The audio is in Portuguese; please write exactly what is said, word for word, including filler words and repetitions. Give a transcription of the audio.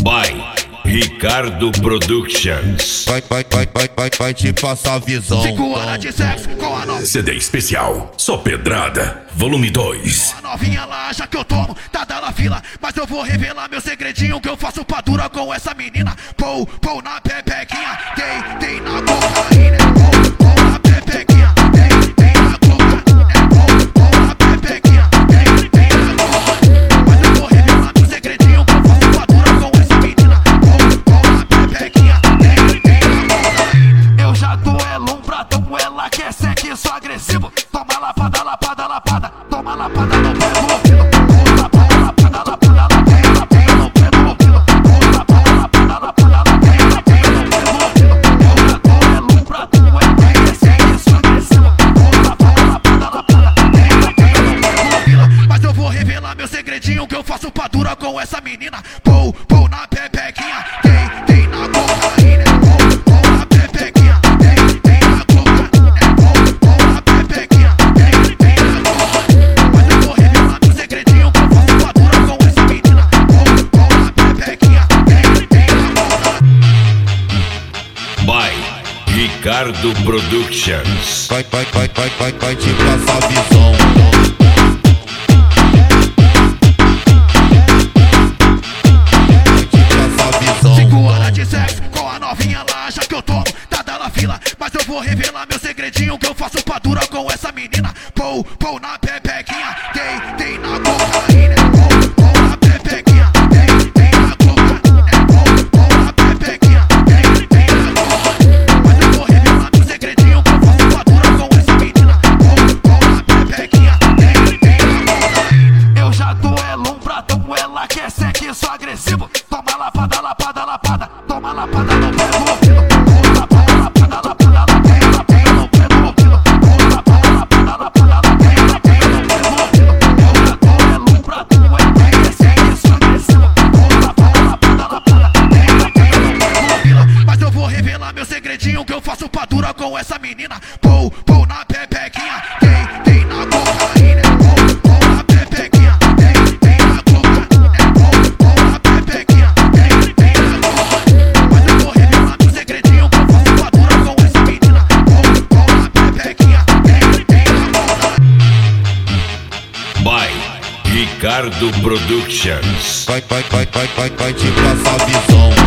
By Ricardo Productions. Vai, vai, vai, vai, vai, vai te passar a visão. Cinco horas de sexo com a novinha. C D especial, só pedrada, volume dois. A novinha ela acha que eu tomo, tá dando fila. Mas eu vou revelar meu segredinho que eu faço pra dura com essa menina. Pou, pou na pepequinha, dei, dei na cocaína. Pou, pou na pepequinha, dei, dei na cocaína. Pou, pou na pepequinha, dei, dei na cocaína. Mas eu vou revelar meu segredinho que eu faço pra dura com essa menina. Pou, pou na pepequinha, dei, dei na cocaína. Eu já tô é lombradão, ela quer sexo agressivo. Toma lapada, lapada, lapada. Toma lapada no pé do ouvido. Lapada, lapada, lapada, lapada, lapada no pé do ouvido. Lapada, lapada, lapada, lapada, lapada no pé do ouvido. Eu já tô é lombradão, ela quer sexo agressivo. Lapada, lapada, lapada, lapada no pé do ouvido. Mas eu vou revelar meu segredinho que eu faço pra dura com essa menina. Pou, pou na pepequinha, dei, dei na cocaína. Pou, pou na pepequinha, dei, dei na cocaína. Pou, pou na pepequinha, dei, dei na cocaína. Mas eu vou revelar meu segredinho que eu faço pra dura com essa menina. Pou, pou na pepequinha, dei, dei na cocaína. By Ricardo Productions. Vai, vai, vai, vai, vai, vai te passar a visão. Cinco horas de sexo com a novinha, ela acha que eu tomo, tá dando fila. Mas eu vou revelar meu segredinho que eu faço pra dura com essa menina. Pou, pou na pepequinha, dei, dei na cocaína. Pou, pou na pepequinha, dei, dei na cocaína. Pou, pou na pepequinha, dei, dei na cocaína. Mas eu vou revelar meu segredinho que eu faço pra dura com essa menina. Pou, pou na pepequinha, dei, dei na cocaína. Eu já tô é lombradão, ela quer sexo agressivo. Toma lapada, lapada, lapada. Toma lapada no pé do ouvido. Lapada, lapada, lapada, lapada, lapada no pé do ouvido. Lapada, lapada, lapada, lapada, lapada no pé do ouvido. Eu já tô é lombradão, ela quer sexo agressivo. Lapada, lapada, lapada, lapada no pé do ouvido. Mas eu vou revelar meu segredinho que eu faço pra dura com essa menina. Pou, pou na pepequinha, dei, dei na cocaína. Pou, pou na pepequinha, dei, dei na cocaína. Pou, pou na pepequinha, dei, dei na cocaína. Mas eu vou revelar meu segredinho que eu faço pra dura com essa menina. Pou, pou na pepequinha, dei, dei na cocaína. By Ricardo Productions. Vai, vai, vai, vai, vai, vai te passar a visão.